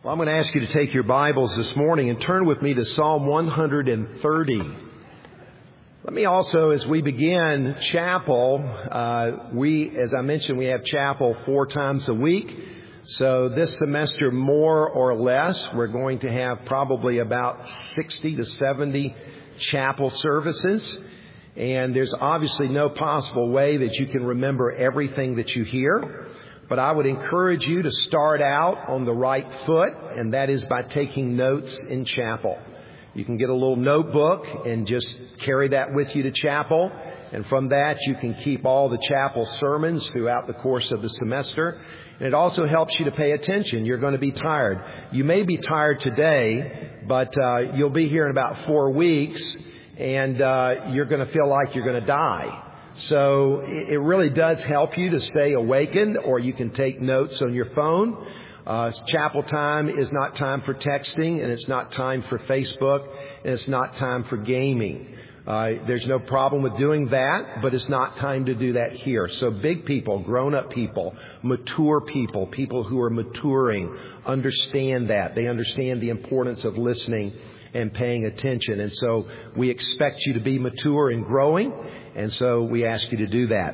I'm going to ask you to take your Bibles this morning and turn with me to Psalm 130. Let me also, as we begin chapel, as I mentioned, we have chapel 4 times a week. So this semester, more or less, we're going to have probably about 60 to 70 chapel services. And there's obviously no possible way that you can remember everything that you hear. But I would encourage you to start out on the right foot, and that is by taking notes in chapel. You can get a little notebook and just carry that with you to chapel. And from that, you can keep all the chapel sermons throughout the course of the semester. And it also helps you to pay attention. You're going to be tired. You may be tired today, but you'll be here in about 4 weeks, and you're going to feel like you're going to die. So it really does help you to stay awakened, or you can take notes on your phone. Chapel time is not time for texting, and it's not time for Facebook, and it's not time for gaming. There's no problem with doing that, but it's not time to do that here. So big people, grown-up people, mature people, people who are maturing, understand that. They understand the importance of listening and paying attention. And so we expect you to be mature and growing. And so we ask you to do that.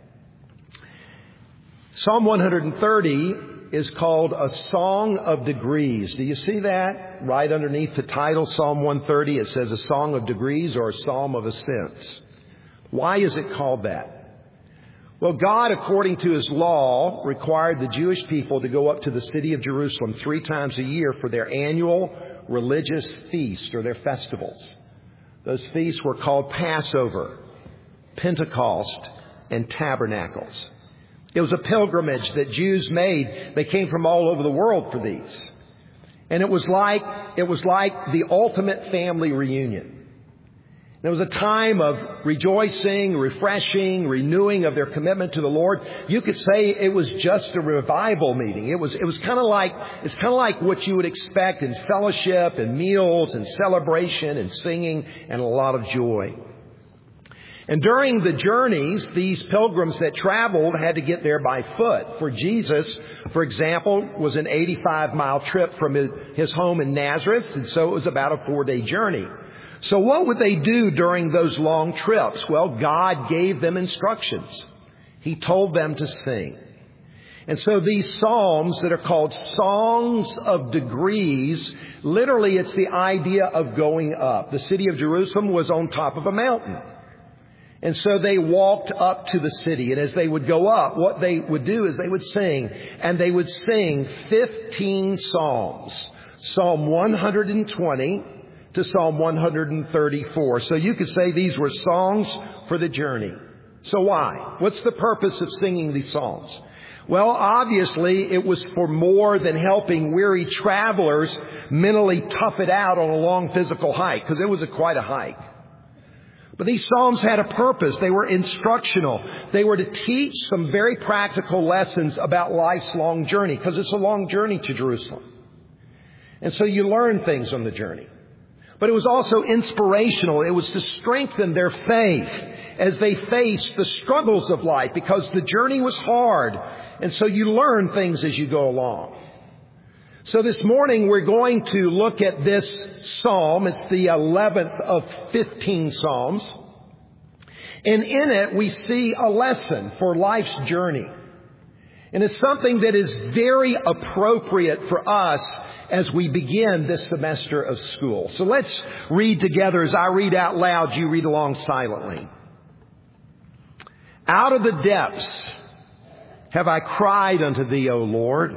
Psalm 130 is called a Song of Degrees. Do you see that? Right underneath the title, Psalm 130, it says a Song of Degrees or a Psalm of Ascents. Why is it called that? Well, God, according to His law, required the Jewish people to go up to the city of Jerusalem 3 times a year for their annual religious feast or their festivals. Those feasts were called Passover, Pentecost, and Tabernacles. It was a pilgrimage that Jews made. They came from all over the world for these. And it was like the ultimate family reunion. It was a time of rejoicing, refreshing, renewing of their commitment to the Lord. You could say it was just a revival meeting. It was kind of like what you would expect in fellowship and meals and celebration and singing and a lot of joy. And during the journeys, these pilgrims that traveled had to get there by foot. For Jesus, for example, was an 85-mile trip from his home in Nazareth, and so it was about a 4-day journey. So what would they do during those long trips? Well, God gave them instructions. He told them to sing. And so these psalms that are called songs of degrees, literally it's the idea of going up. The city of Jerusalem was on top of a mountain. And so they walked up to the city. And as they would go up, what they would do is they would sing. And they would sing 15 psalms. Psalm 120 to Psalm 134. So you could say these were songs for the journey. So why? What's the purpose of singing these psalms? Well, obviously, it was for more than helping weary travelers mentally tough it out on a long physical hike, because it was quite a hike. But these psalms had a purpose. They were instructional. They were to teach some very practical lessons about life's long journey, because it's a long journey to Jerusalem. And so you learn things on the journey. But it was also inspirational. It was to strengthen their faith as they faced the struggles of life, because the journey was hard. And so you learn things as you go along. So this morning we're going to look at this psalm. It's the 11th of 15 psalms. And in it we see a lesson for life's journey. And it's something that is very appropriate for us as we begin this semester of school. So let's read together. As I read out loud, you read along silently. Out of the depths have I cried unto Thee, O Lord.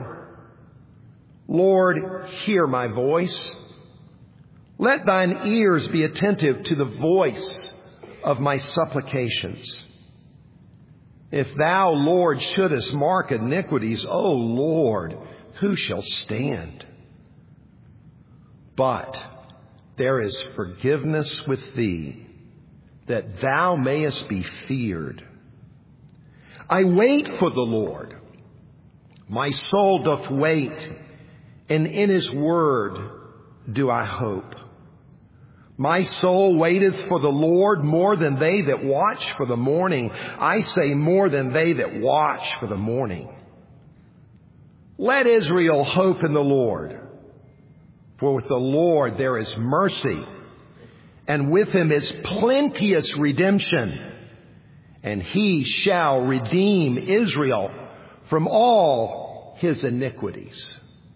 Lord, hear my voice. Let Thine ears be attentive to the voice of my supplications. If Thou, Lord, shouldest mark iniquities, O Lord, who shall stand? But there is forgiveness with Thee, that Thou mayest be feared. I wait for the Lord. My soul doth wait, and in His word do I hope. My soul waiteth for the Lord more than they that watch for the morning. I say more than they that watch for the morning. Let Israel hope in the Lord. For with the Lord there is mercy, and with Him is plenteous redemption, and He shall redeem Israel from all his iniquities.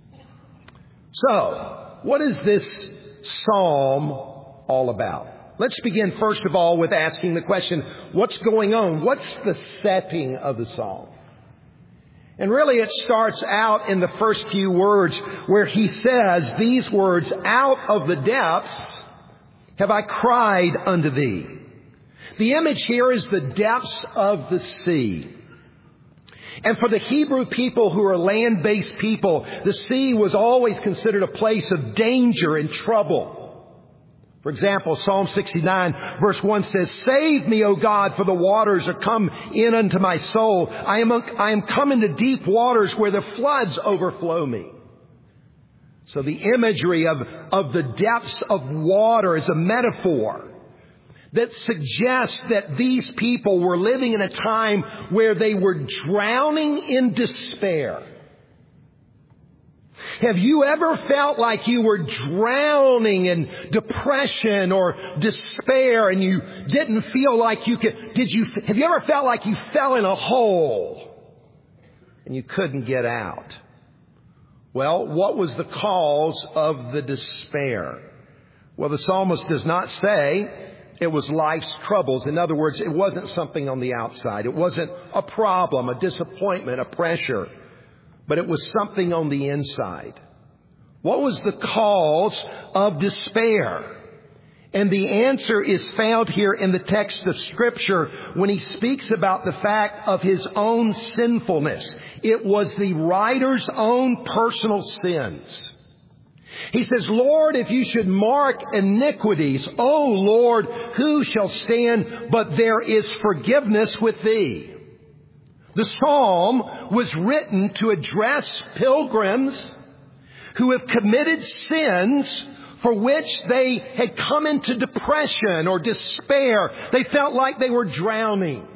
So, what is this psalm all about? Let's begin first of all with asking the question, what's going on? What's the setting of the psalm? And really it starts out in the first few words where he says these words, out of the depths have I cried unto thee. The image here is the depths of the sea. And for the Hebrew people who are land-based people, the sea was always considered a place of danger and trouble. For example, Psalm 69 verse 1 says, Save me, O God, for the waters are come in unto my soul. I am come into deep waters where the floods overflow me. So the imagery of the depths of water is a metaphor that suggests that these people were living in a time where they were drowning in despair. Have you ever felt like you were drowning in depression or despair and you didn't feel like you could? Have you ever felt like you fell in a hole and you couldn't get out? Well, what was the cause of the despair? Well, the psalmist does not say it was life's troubles. In other words, it wasn't something on the outside. It wasn't a problem, a disappointment, a pressure. But it was something on the inside. What was the cause of despair? And the answer is found here in the text of Scripture when he speaks about the fact of his own sinfulness. It was the writer's own personal sins. He says, Lord, if you should mark iniquities, O Lord, who shall stand? But there is forgiveness with thee. The psalm was written to address pilgrims who have committed sins for which they had come into depression or despair. They felt like they were drowning.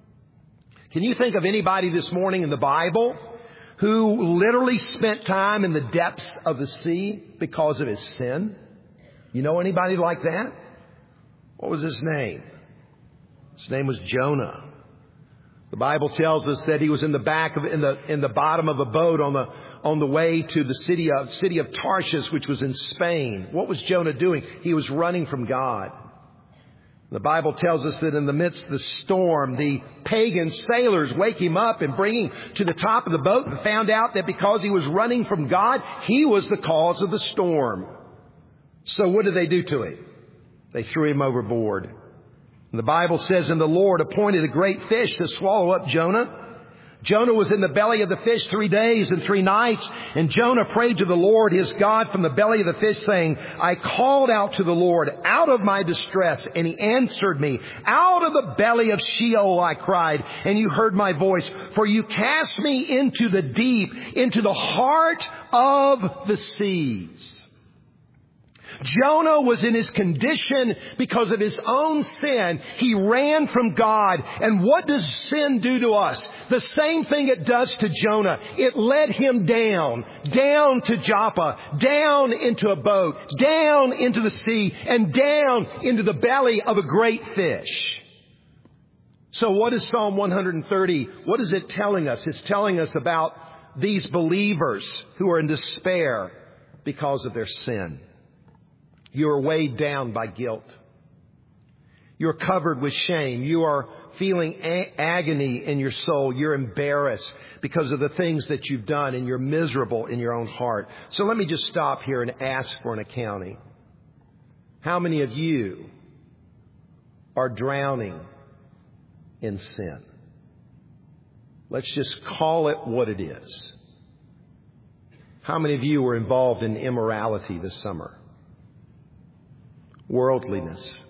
Can you think of anybody this morning in the Bible who literally spent time in the depths of the sea because of his sin? You know anybody like that? What was his name? His name was Jonah. The Bible tells us that he was in the bottom of a boat on the way to the city of Tarshish, which was in Spain. What was Jonah doing? He was running from God. The Bible tells us that in the midst of the storm, the pagan sailors wake him up and bring him to the top of the boat and found out that because he was running from God, he was the cause of the storm. So what did they do to him? They threw him overboard. And the Bible says, and the Lord appointed a great fish to swallow up Jonah. Jonah was in the belly of the fish 3 days and 3 nights. And Jonah prayed to the Lord his God from the belly of the fish, saying, I called out to the Lord out of my distress, and he answered me. Out of the belly of Sheol I cried, and you heard my voice. For you cast me into the deep, into the heart of the seas. Jonah was in his condition because of his own sin. He ran from God. And what does sin do to us? The same thing it does to Jonah. It led him down to Joppa, down into a boat, down into the sea, and down into the belly of a great fish. So what is Psalm 130? What is it telling us? It's telling us about these believers who are in despair because of their sin. You are weighed down by guilt. You're covered with shame. You are feeling agony in your soul. You're embarrassed because of the things that you've done, and you're miserable in your own heart. So let me just stop here and ask for an accounting. How many of you are drowning in sin? Let's just call it what it is. How many of you were involved in immorality this summer? Worldliness.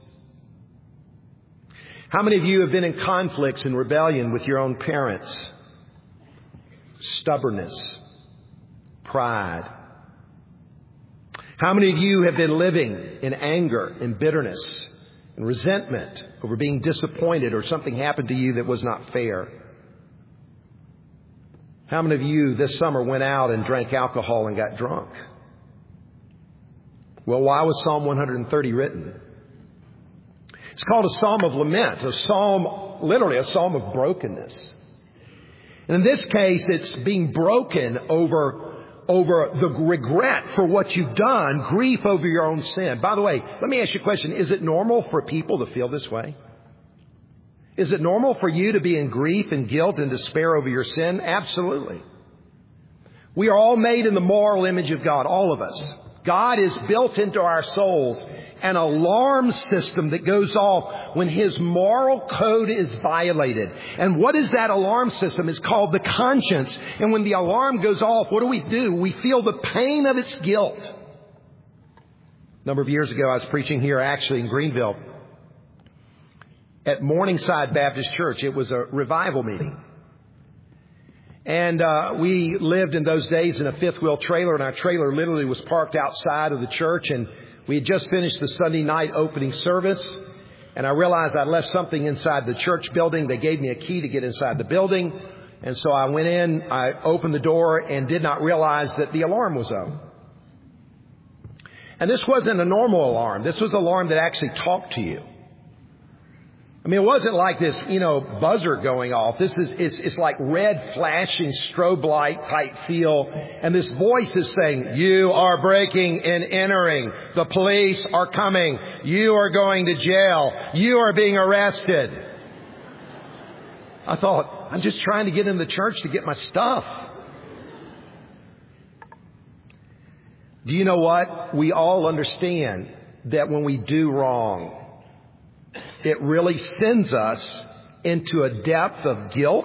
How many of you have been in conflicts and rebellion with your own parents? Stubbornness. Pride. How many of you have been living in anger and bitterness and resentment over being disappointed or something happened to you that was not fair? How many of you this summer went out and drank alcohol and got drunk? Well, why was Psalm 130 written? It's called a psalm of lament, literally a psalm of brokenness. And in this case, it's being broken over the regret for what you've done, grief over your own sin. By the way, let me ask you a question. Is it normal for people to feel this way? Is it normal for you to be in grief and guilt and despair over your sin? Absolutely. We are all made in the moral image of God, all of us. God is built into our souls an alarm system that goes off when His moral code is violated. And what is that alarm system? It's called the conscience. And when the alarm goes off, what do? We feel the pain of its guilt. A number of years ago, I was preaching here actually in Greenville at Morningside Baptist Church. It was a revival meeting. And we lived in those days in a fifth wheel trailer, and our trailer literally was parked outside of the church. And we had just finished the Sunday night opening service, and I realized I'd left something inside the church building. They gave me a key to get inside the building. And so I went in, I opened the door, and did not realize that the alarm was on. And this wasn't a normal alarm. This was an alarm that actually talked to you. I mean, it wasn't like this, buzzer going off. It's like red flashing strobe light type feel. And this voice is saying, you are breaking and entering. The police are coming. You are going to jail. You are being arrested. I thought, I'm just trying to get in the church to get my stuff. Do you know what? We all understand that when we do wrong, it really sends us into a depth of guilt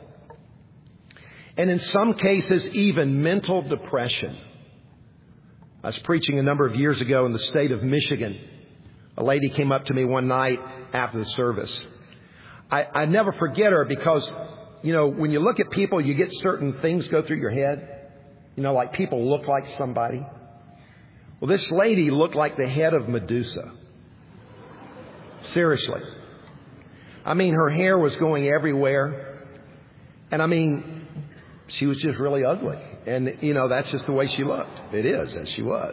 and in some cases even mental depression. I was preaching a number of years ago in the state of Michigan. A lady came up to me one night after the service. I never forget her because, when you look at people, you get certain things go through your head. Like people look like somebody. Well, this lady looked like the head of Medusa. Seriously. I mean, her hair was going everywhere. And she was just really ugly. And, that's just the way she looked. It is, as she was.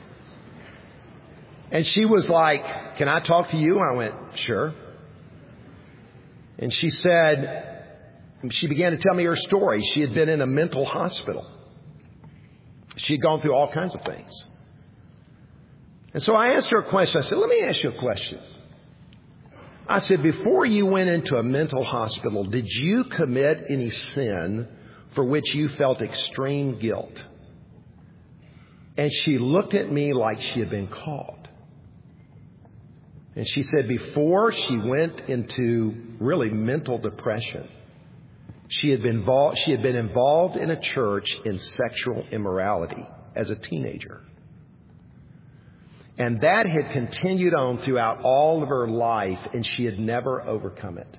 And she was like, can I talk to you? I went, sure. And she began to tell me her story. She had been in a mental hospital. She had gone through all kinds of things. And so I asked her a question. I said, let me ask you a question. I said, before you went into a mental hospital, did you commit any sin for which you felt extreme guilt? And she looked at me like she had been caught. And she said before she went into really mental depression, she had been involved in a church in sexual immorality as a teenager. And that had continued on throughout all of her life, and she had never overcome it.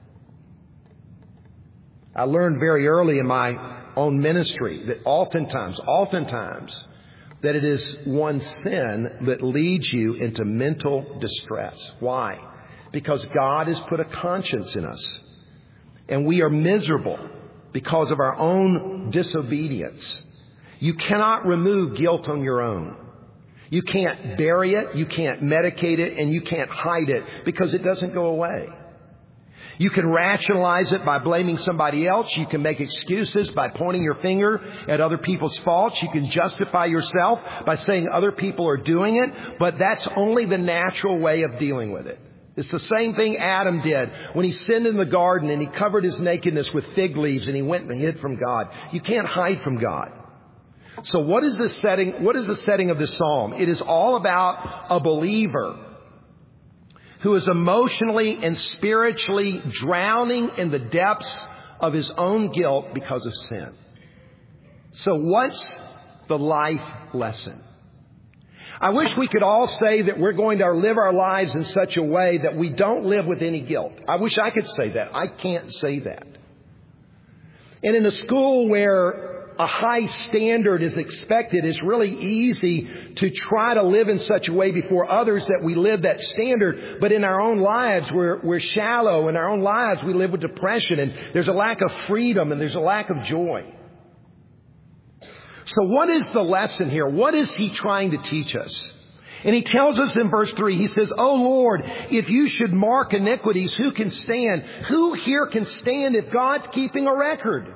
I learned very early in my own ministry that oftentimes, that it is one sin that leads you into mental distress. Why? Because God has put a conscience in us, and we are miserable because of our own disobedience. You cannot remove guilt on your own. You can't bury it, you can't medicate it, and you can't hide it because it doesn't go away. You can rationalize it by blaming somebody else. You can make excuses by pointing your finger at other people's faults. You can justify yourself by saying other people are doing it, but that's only the natural way of dealing with it. It's the same thing Adam did when he sinned in the garden and he covered his nakedness with fig leaves and he went and hid from God. You can't hide from God. So what is the setting? What is the setting of this psalm? It is all about a believer who is emotionally and spiritually drowning in the depths of his own guilt because of sin. So what's the life lesson? I wish we could all say that we're going to live our lives in such a way that we don't live with any guilt. I wish I could say that. I can't say that. And in a school where a high standard is expected, it's really easy to try to live in such a way before others that we live that standard. But in our own lives, we're shallow. In our own lives, we live with depression, and there's a lack of freedom, and there's a lack of joy. So what is the lesson here? What is he trying to teach us? And he tells us in verse 3, he says, "O Lord, if you should mark iniquities, who can stand? Who here can stand if God's keeping a record?"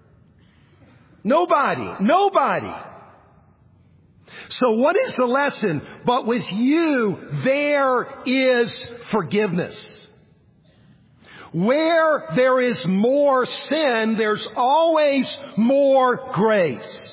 Nobody. Nobody. So what is the lesson? But with you, there is forgiveness. Where there is more sin, there's always more grace.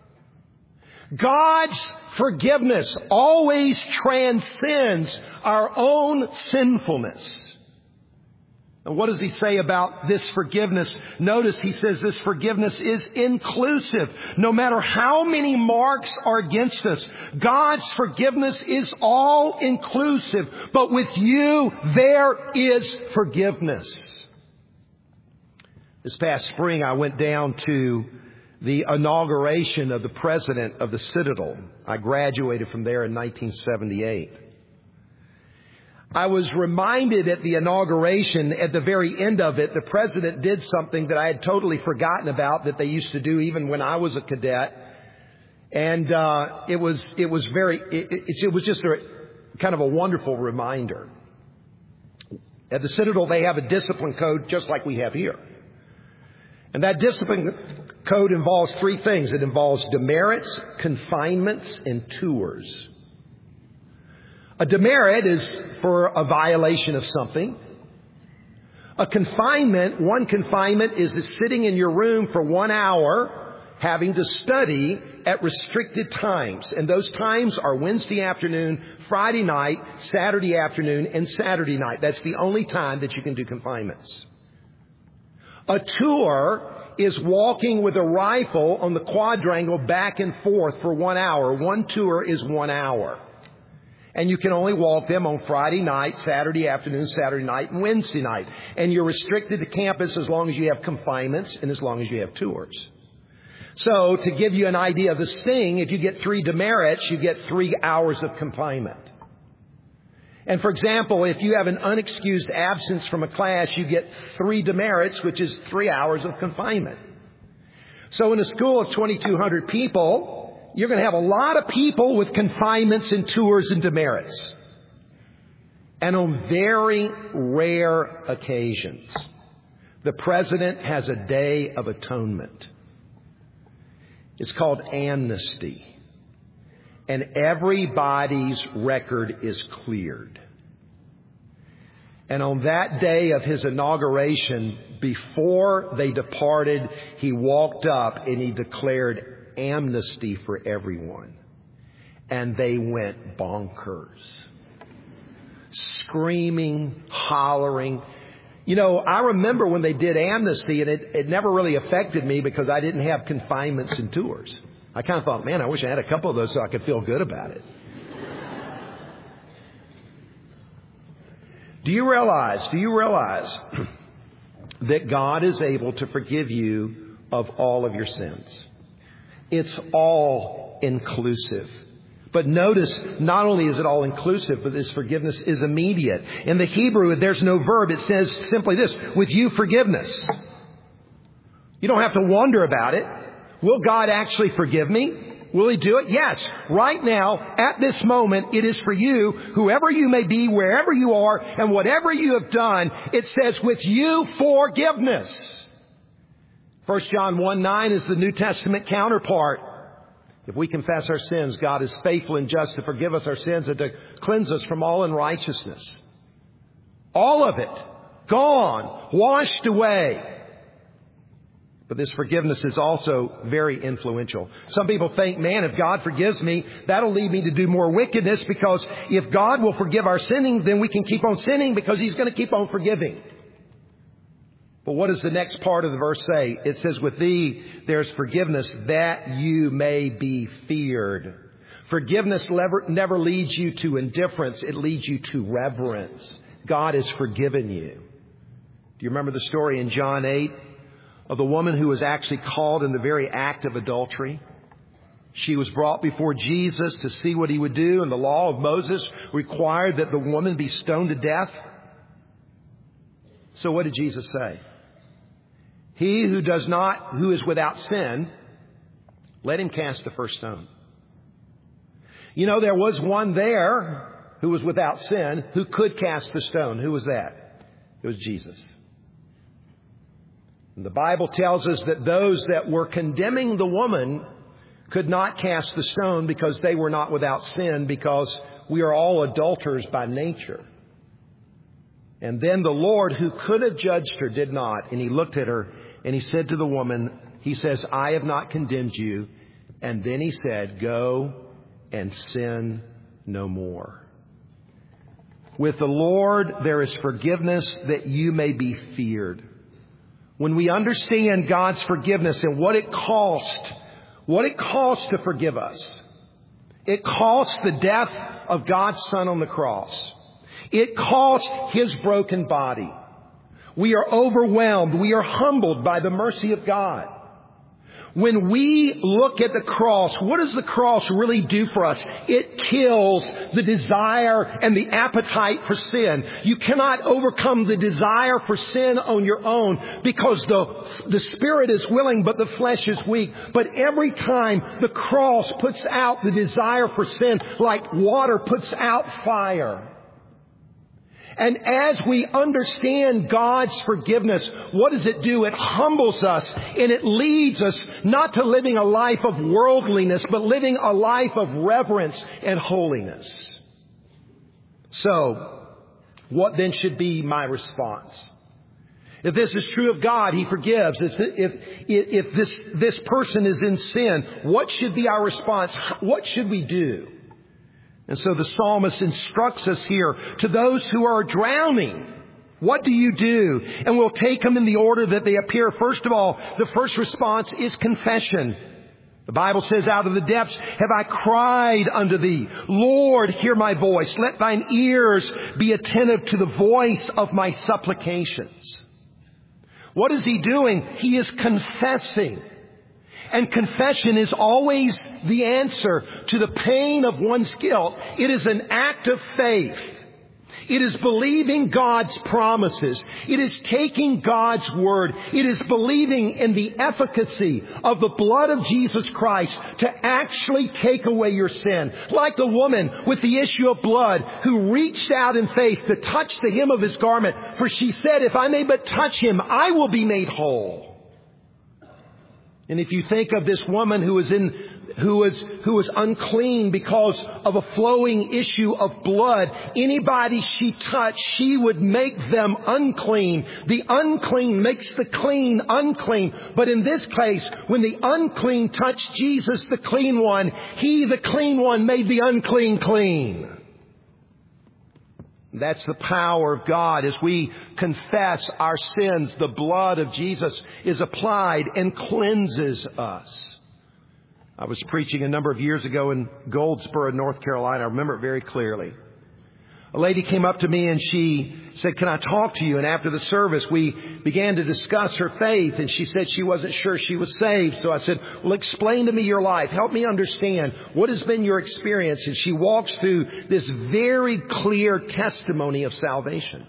God's forgiveness always transcends our own sinfulness. And what does he say about this forgiveness? Notice he says this forgiveness is inclusive. No matter how many marks are against us, God's forgiveness is all inclusive. But with you, there is forgiveness. This past spring, I went down to the inauguration of the president of the Citadel. I graduated from there in 1978. I was reminded at the inauguration, at the very end of it, the president did something that I had totally forgotten about that they used to do even when I was a cadet. And it was just a kind of a wonderful reminder. At the Citadel, they have a discipline code just like we have here. And that discipline code involves three things. It involves demerits, confinements, and tours. A demerit is for a violation of something. A confinement, one confinement is sitting in your room for 1 hour having to study at restricted times. And those times are Wednesday afternoon, Friday night, Saturday afternoon, and Saturday night. That's the only time that you can do confinements. A tour is walking with a rifle on the quadrangle back and forth for 1 hour. One tour is 1 hour. And you can only walk them on Friday night, Saturday afternoon, Saturday night, and Wednesday night. And you're restricted to campus as long as you have confinements and as long as you have tours. So to give you an idea of the sting, if you get 3 demerits, you get 3 hours of confinement. And for example, if you have an unexcused absence from a class, you get 3 demerits, which is 3 hours of confinement. So in a school of 2,200 people, you're going to have a lot of people with confinements and tours and demerits. And on very rare occasions, the president has a day of atonement. It's called amnesty. And everybody's record is cleared. And on that day of his inauguration, before they departed, he walked up and he declared amnesty for everyone. And they went bonkers. Screaming, hollering. You know, I remember when they did amnesty, and it never really affected me because I didn't have confinements and tours. I kind of thought, man, I wish I had a couple of those so I could feel good about it. Do you realize that God is able to forgive you of all of your sins? It's all inclusive. But notice, not only is it all inclusive, but this forgiveness is immediate. In the Hebrew, there's no verb. It says simply this: with you, forgiveness. You don't have to wonder about it. Will God actually forgive me? Will He do it? Yes. Right now, at this moment, it is for you, whoever you may be, wherever you are, and whatever you have done. It says, with you, forgiveness. 1 John 1:9 is the New Testament counterpart. If we confess our sins, God is faithful and just to forgive us our sins and to cleanse us from all unrighteousness. All of it. Gone. Washed away. But this forgiveness is also very influential. Some people think, man, if God forgives me, that'll lead me to do more wickedness, because if God will forgive our sinning, then we can keep on sinning because He's going to keep on forgiving. But what does the next part of the verse say? It says, with thee there's forgiveness that you may be feared. Forgiveness never leads you to indifference. It leads you to reverence. God has forgiven you. Do you remember the story in John 8 of the woman who was actually caught in the very act of adultery? She was brought before Jesus to see what He would do, and the law of Moses required that the woman be stoned to death. So what did Jesus say? He who is without sin, let him cast the first stone. You know, there was one there who was without sin who could cast the stone. Who was that? It was Jesus. And the Bible tells us that those that were condemning the woman could not cast the stone because they were not without sin, because we are all adulterers by nature. And then the Lord, who could have judged her, did not. And He looked at her and He said to the woman, He says, I have not condemned you. And then He said, go and sin no more. With the Lord, there is forgiveness that you may be feared. When we understand God's forgiveness and what it cost to forgive us, it cost the death of God's Son on the cross. It cost His broken body. We are overwhelmed. We are humbled by the mercy of God. When we look at the cross, what does the cross really do for us? It kills the desire and the appetite for sin. You cannot overcome the desire for sin on your own, because the spirit is willing, but the flesh is weak. But every time the cross puts out the desire for sin, like water puts out fire. And as we understand God's forgiveness, what does it do? It humbles us, and it leads us not to living a life of worldliness, but living a life of reverence and holiness. So, what then should be my response? If this is true of God, He forgives. If this person is in sin, what should be our response? What should we do? And so the psalmist instructs us here, to those who are drowning, what do you do? And we'll take them in the order that they appear. First of all, the first response is confession. The Bible says, out of the depths have I cried unto Thee. Lord, hear my voice. Let Thine ears be attentive to the voice of my supplications. What is he doing? He is confessing. And confession is always the answer to the pain of one's guilt. It is an act of faith. It is believing God's promises. It is taking God's word. It is believing in the efficacy of the blood of Jesus Christ to actually take away your sin. Like the woman with the issue of blood who reached out in faith to touch the hem of His garment. For she said, if I may but touch Him, I will be made whole. And if you think of this woman who was unclean because of a flowing issue of blood, anybody she touched, she would make them unclean. The unclean makes the clean unclean. But in this case, when the unclean touched Jesus, the clean one, He, the clean one, made the unclean clean. That's the power of God. As we confess our sins, the blood of Jesus is applied and cleanses us. I was preaching a number of years ago in Goldsboro, North Carolina. I remember it very clearly. A lady came up to me and she said, can I talk to you? And after the service, we began to discuss her faith. And she said she wasn't sure she was saved. So I said, well, explain to me your life. Help me understand. What has been your experience? And she walks through this very clear testimony of salvation.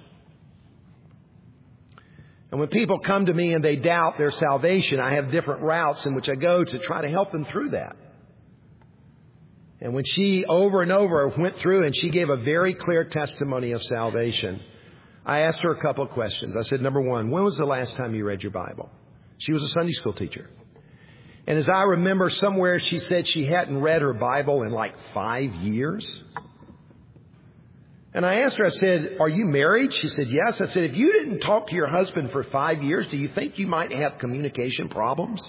And when people come to me and they doubt their salvation, I have different routes in which I go to try to help them through that. And when she over and over went through and she gave a very clear testimony of salvation, I asked her a couple of questions. I said, number one, when was the last time you read your Bible? She was a Sunday school teacher. And as I remember somewhere, she said she hadn't read her Bible in like 5 years. And I asked her, I said, are you married? She said, yes. I said, if you didn't talk to your husband for 5 years, do you think you might have communication problems?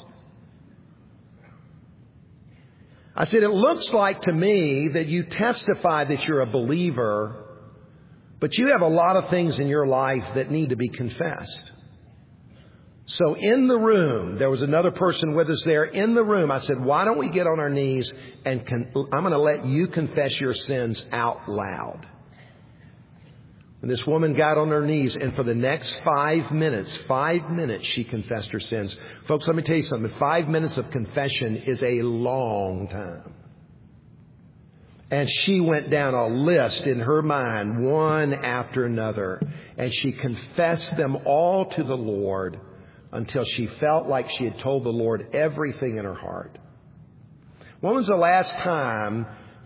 I said, it looks like to me that you testify that you're a believer, but you have a lot of things in your life that need to be confessed. So in the room, there was another person with us there. In the room, I said, why don't we get on our knees and I'm going to let you confess your sins out loud. And this woman got on her knees, and for the next 5 minutes, she confessed her sins. Folks, let me tell you something. 5 minutes of confession is a long time. And she went down a list in her mind, one after another, and she confessed them all to the Lord until she felt like she had told the Lord everything in her heart. When was the last time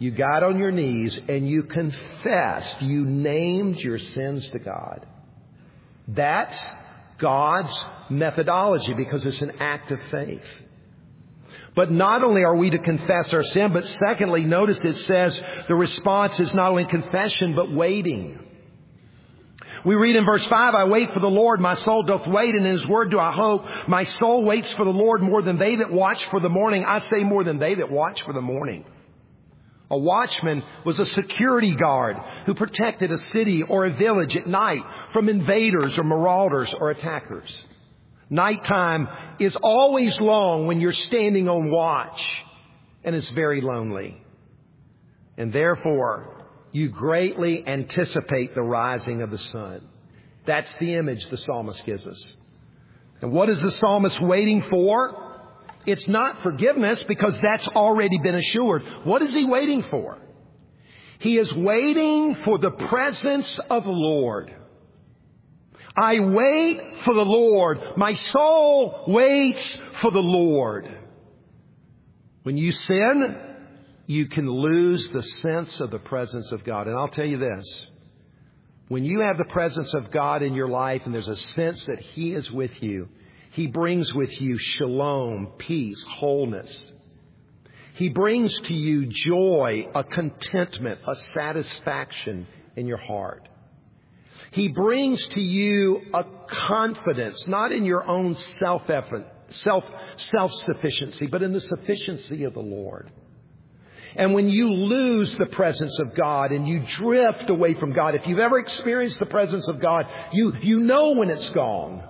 You got on your knees and you confessed. You named your sins to God. That's God's methodology because it's an act of faith. But not only are we to confess our sin, but secondly, notice it says the response is not only confession, but waiting. We read in verse 5, I wait for the Lord, my soul doth wait, and in His word do I hope. My soul waits for the Lord more than they that watch for the morning. I say more than they that watch for the morning. A watchman was a security guard who protected a city or a village at night from invaders or marauders or attackers. Nighttime is always long when you're standing on watch, and it's very lonely. And therefore, you greatly anticipate the rising of the sun. That's the image the psalmist gives us. And what is the psalmist waiting for? It's not forgiveness because that's already been assured. What is he waiting for? He is waiting for the presence of the Lord. I wait for the Lord. My soul waits for the Lord. When you sin, you can lose the sense of the presence of God. And I'll tell you this. When you have the presence of God in your life and there's a sense that He is with you, He brings with you shalom, peace, wholeness. He brings to you joy, a contentment, a satisfaction in your heart. He brings to you a confidence, not in your own self-sufficiency, but in the sufficiency of the Lord. And when you lose the presence of God and you drift away from God, if you've ever experienced the presence of God, you know when it's gone.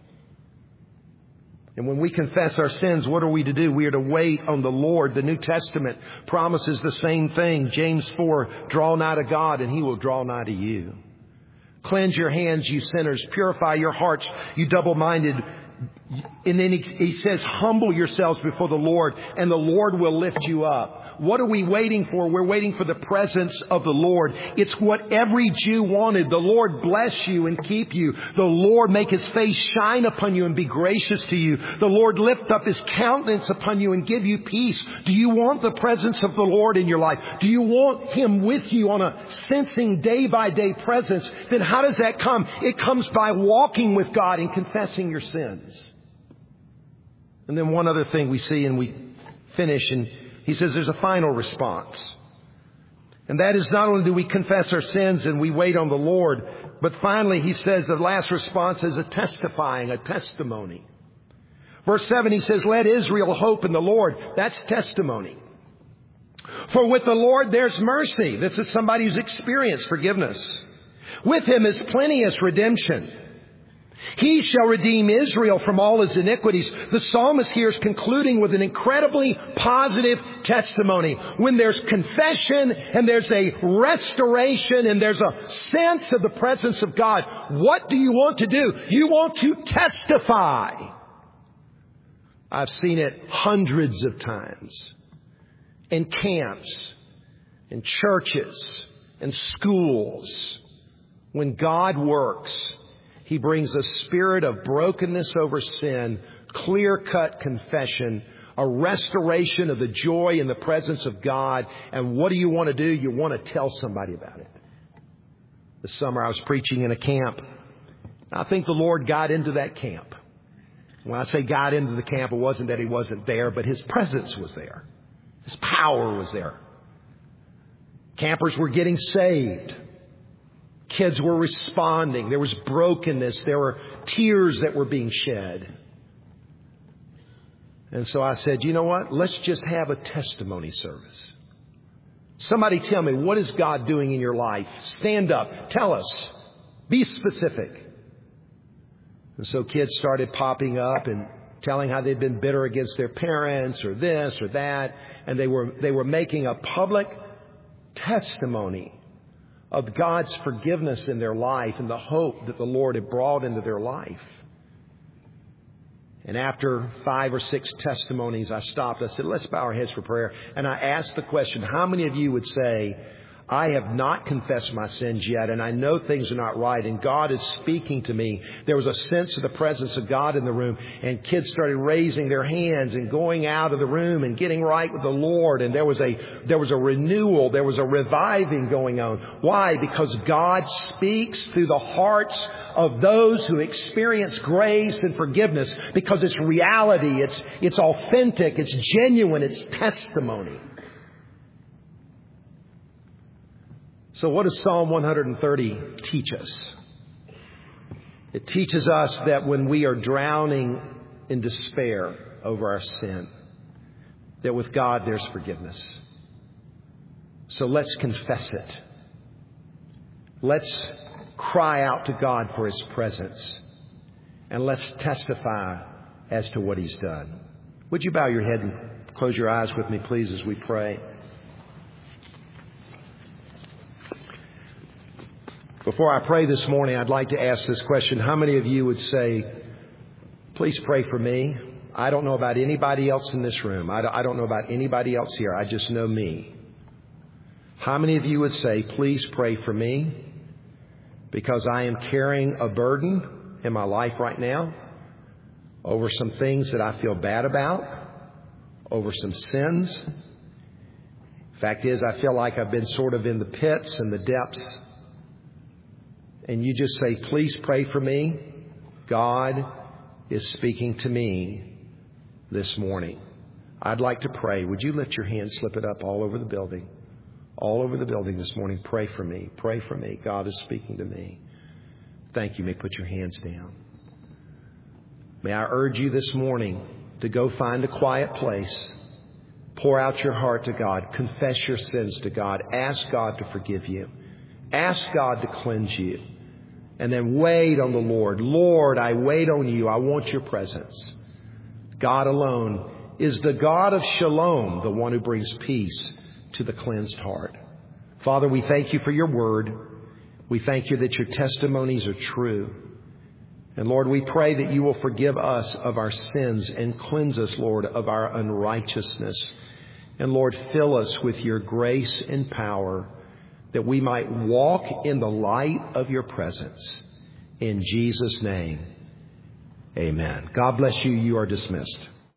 And when we confess our sins, what are we to do? We are to wait on the Lord. The New Testament promises the same thing. James 4, draw nigh to God and He will draw nigh to you. Cleanse your hands, you sinners. Purify your hearts, you double-minded. And then he says, humble yourselves before the Lord and the Lord will lift you up. What are we waiting for? We're waiting for the presence of the Lord. It's what every Jew wanted. The Lord bless you and keep you. The Lord make His face shine upon you and be gracious to you. The Lord lift up His countenance upon you and give you peace. Do you want the presence of the Lord in your life? Do you want Him with you on a sensing day by day presence? Then how does that come? It comes by walking with God and confessing your sins. And then one other thing we see and we finish, and he says there's a final response. And that is not only do we confess our sins and we wait on the Lord, but finally he says the last response is a testifying, a testimony. Verse 7, he says, let Israel hope in the Lord. That's testimony. For with the Lord there's mercy. This is somebody who's experienced forgiveness. With Him is plenteous redemption. He shall redeem Israel from all his iniquities. The psalmist here is concluding with an incredibly positive testimony. When there's confession and there's a restoration and there's a sense of the presence of God, what do you want to do? You want to testify. I've seen it hundreds of times in camps, in churches, in schools. When God works, He brings a spirit of brokenness over sin, clear-cut confession, a restoration of the joy in the presence of God. And what do you want to do? You want to tell somebody about it. This summer I was preaching in a camp. I think the Lord got into that camp. When I say got into the camp, it wasn't that He wasn't there, but His presence was there. His power was there. Campers were getting saved. Kids were responding. There was brokenness. There were tears that were being shed. And so I said, you know what? Let's just have a testimony service. Somebody tell me, what is God doing in your life? Stand up. Tell us. Be specific. And so kids started popping up and telling how they'd been bitter against their parents or this or that. And they were making a public testimony of God's forgiveness in their life and the hope that the Lord had brought into their life. And after 5 or 6 testimonies, I stopped. I said, let's bow our heads for prayer. And I asked the question, how many of you would say, I have not confessed my sins yet, and I know things are not right, and God is speaking to me. There was a sense of the presence of God in the room, and kids started raising their hands and going out of the room and getting right with the Lord, and there was a renewal, there was a reviving going on. Why? Because God speaks through the hearts of those who experience grace and forgiveness, because it's reality, it's authentic, it's genuine, it's testimony. So what does Psalm 130 teach us? It teaches us that when we are drowning in despair over our sin, that with God there's forgiveness. So let's confess it. Let's cry out to God for His presence. And let's testify as to what He's done. Would you bow your head and close your eyes with me, please, as we pray? Before I pray this morning, I'd like to ask this question. How many of you would say, please pray for me? I don't know about anybody else in this room. I don't know about anybody else here. I just know me. How many of you would say, please pray for me? Because I am carrying a burden in my life right now over some things that I feel bad about, over some sins. Fact is, I feel like I've been sort of in the pits and the depths. And you just say, please pray for me. God is speaking to me this morning. I'd like to pray. Would you lift your hand, slip it up all over the building? All over the building this morning. Pray for me. Pray for me. God is speaking to me. Thank you. You may put your hands down. May I urge you this morning to go find a quiet place. Pour out your heart to God. Confess your sins to God. Ask God to forgive you. Ask God to cleanse you. And then wait on the Lord. Lord, I wait on you. I want your presence. God alone is the God of shalom, the one who brings peace to the cleansed heart. Father, we thank you for your word. We thank you that your testimonies are true. And Lord, we pray that you will forgive us of our sins and cleanse us, Lord, of our unrighteousness. And Lord, fill us with your grace and power, that we might walk in the light of your presence. In Jesus' name, amen. God bless you. You are dismissed.